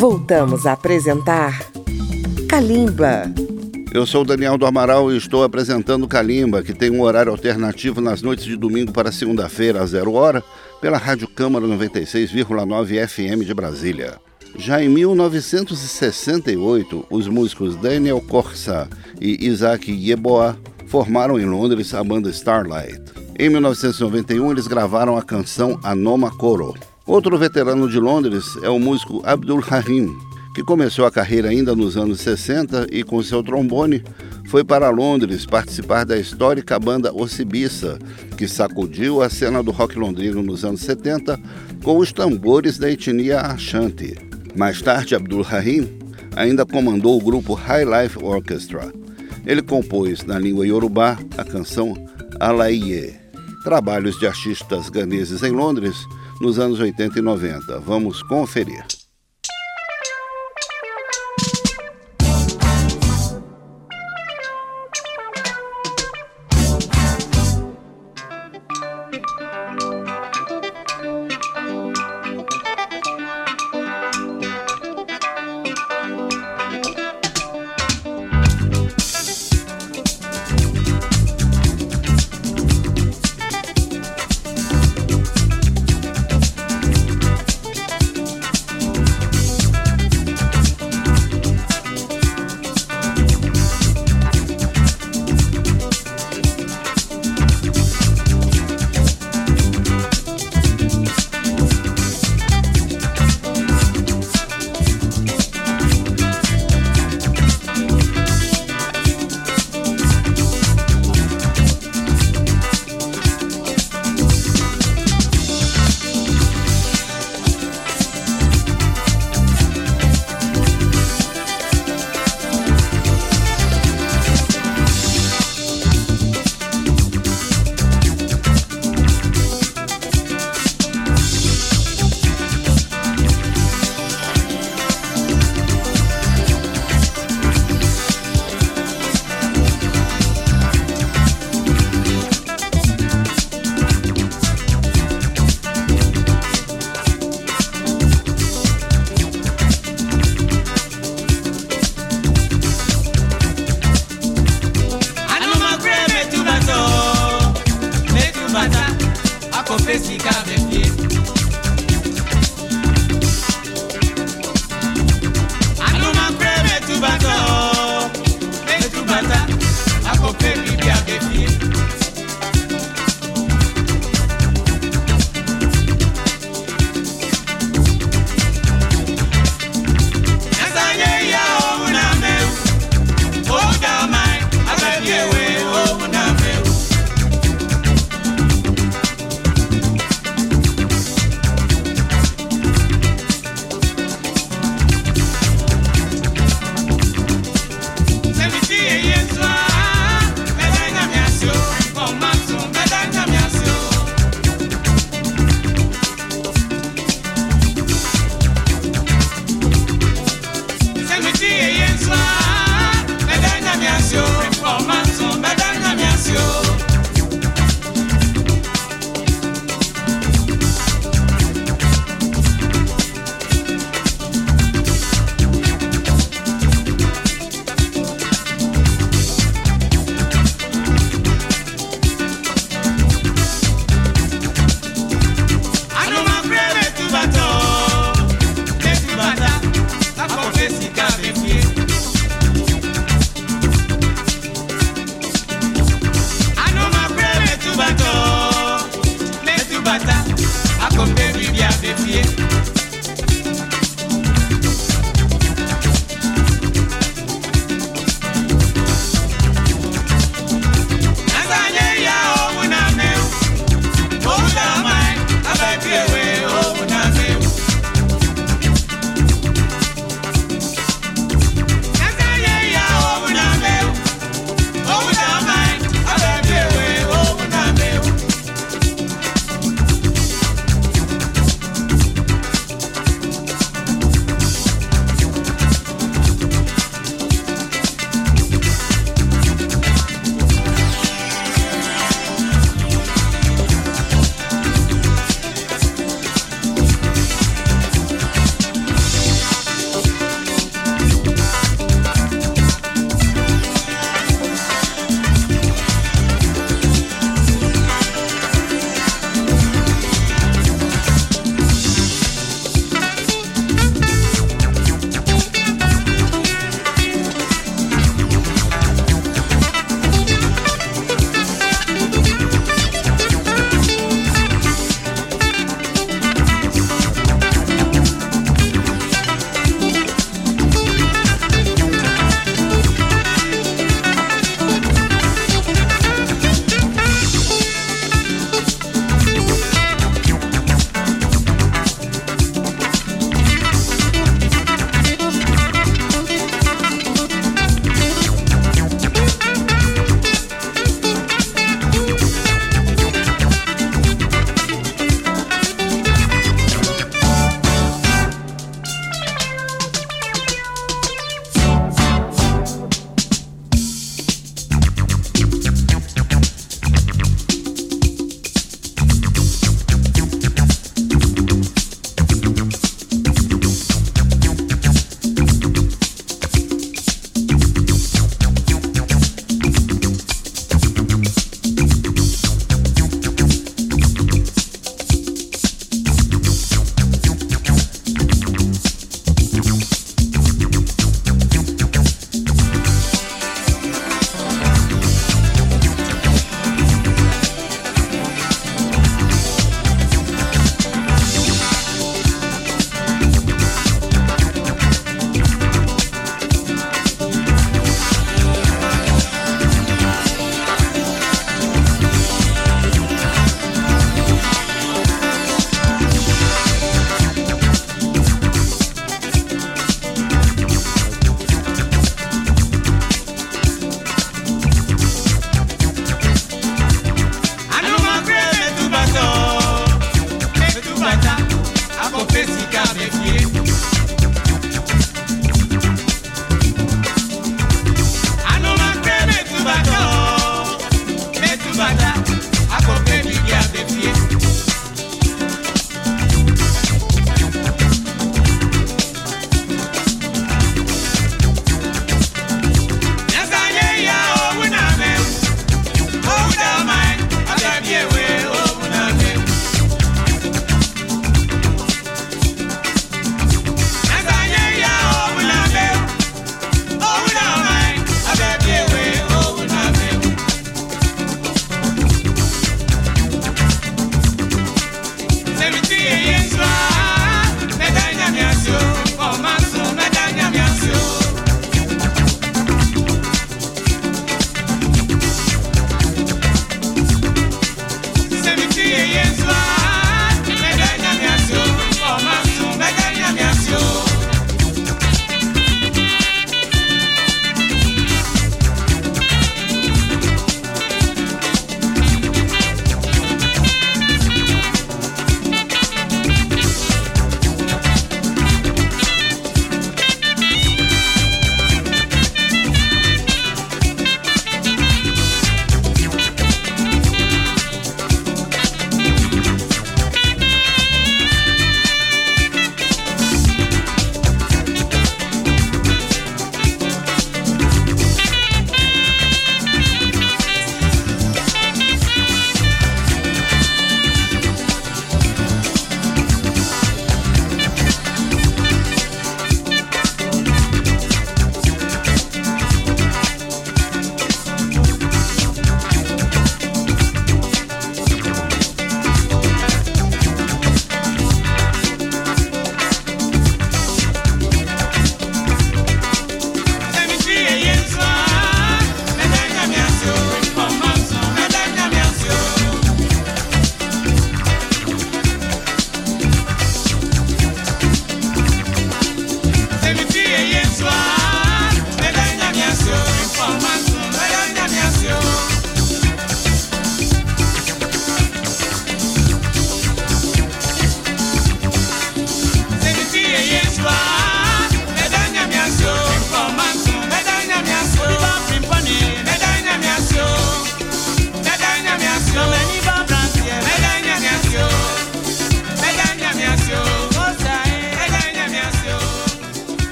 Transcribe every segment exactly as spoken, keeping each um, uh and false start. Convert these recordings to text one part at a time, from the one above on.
Voltamos a apresentar Kalimba. Eu sou o Daniel do Amaral e estou apresentando Kalimba, que tem um horário alternativo nas noites de domingo para segunda-feira, às zero hora, pela Rádio Câmara noventa e seis vírgula nove F M de Brasília. Já em mil novecentos e sessenta e oito, os músicos Daniel Corsa e Isaac Yeboah formaram em Londres a banda Starlight. Em mil novecentos e noventa e um, eles gravaram a canção Anoma Koro. Outro veterano de Londres é o músico Abdul Halim, que começou a carreira ainda nos anos sessenta e, com seu trombone, foi para Londres participar da histórica banda Ocibissa, que sacudiu a cena do rock londrino nos anos setenta com os tambores da etnia Ashanti. Mais tarde, Abdul Halim ainda comandou o grupo High Life Orchestra. Ele compôs, na língua iorubá, a canção Alaiye. Trabalhos de artistas ganeses em Londres nos anos oitenta e noventa. Vamos conferir.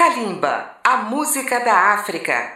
Kalimba, a música da África.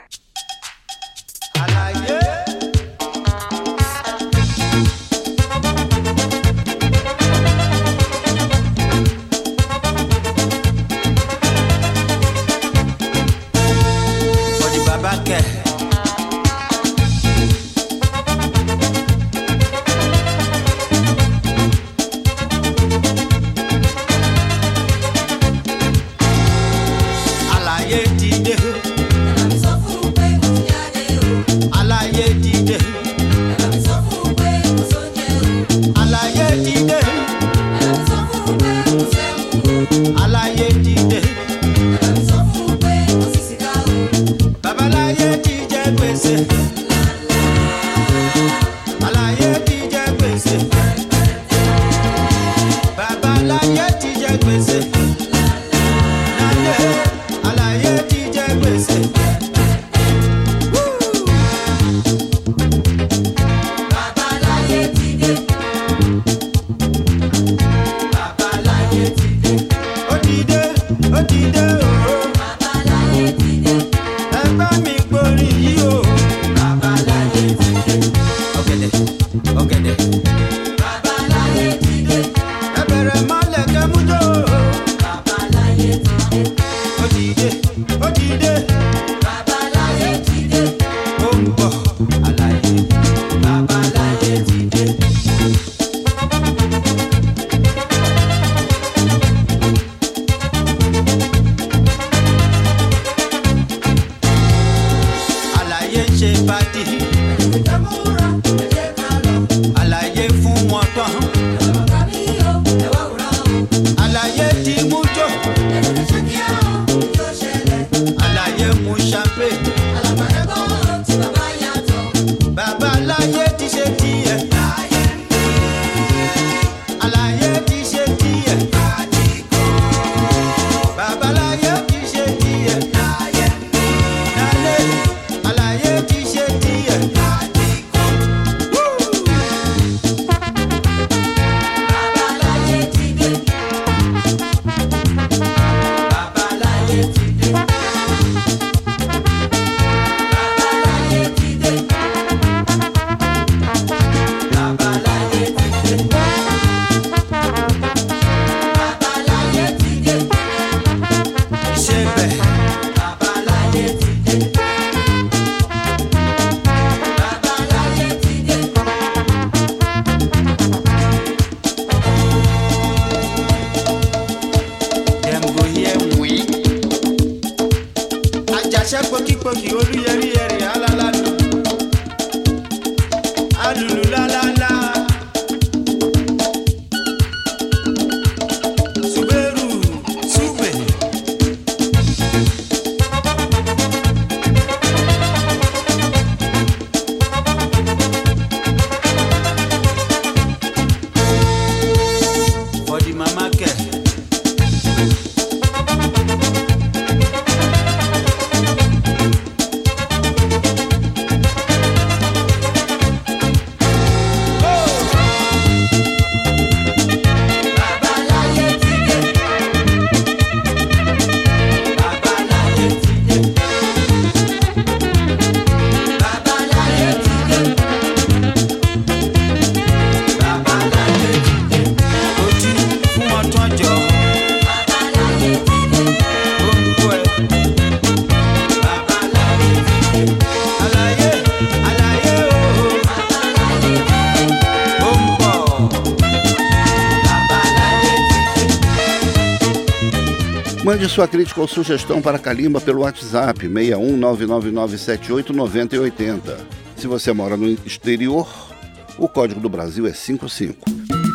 Mande sua crítica ou sugestão para Kalimba pelo WhatsApp seis um nove nove nove sete oito nove zero oito zero. Se você mora no exterior, o código do Brasil é cinquenta e cinco.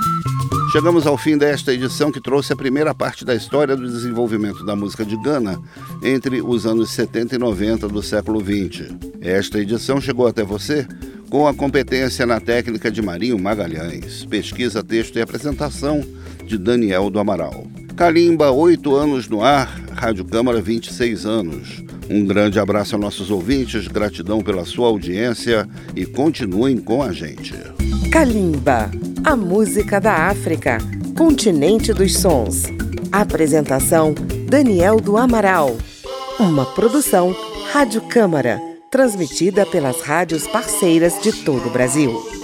Chegamos ao fim desta edição que trouxe a primeira parte da história do desenvolvimento da música de Gana entre os anos setenta e noventa do século vinte. Esta edição chegou até você com a competência na técnica de Marinho Magalhães, pesquisa, texto e apresentação de Daniel do Amaral. Kalimba, oito anos no ar, Rádio Câmara, vinte e seis anos. Um grande abraço a nossos ouvintes, gratidão pela sua audiência e continuem com a gente. Kalimba, a música da África, continente dos sons. Apresentação, Daniel do Amaral. Uma produção Rádio Câmara, transmitida pelas rádios parceiras de todo o Brasil.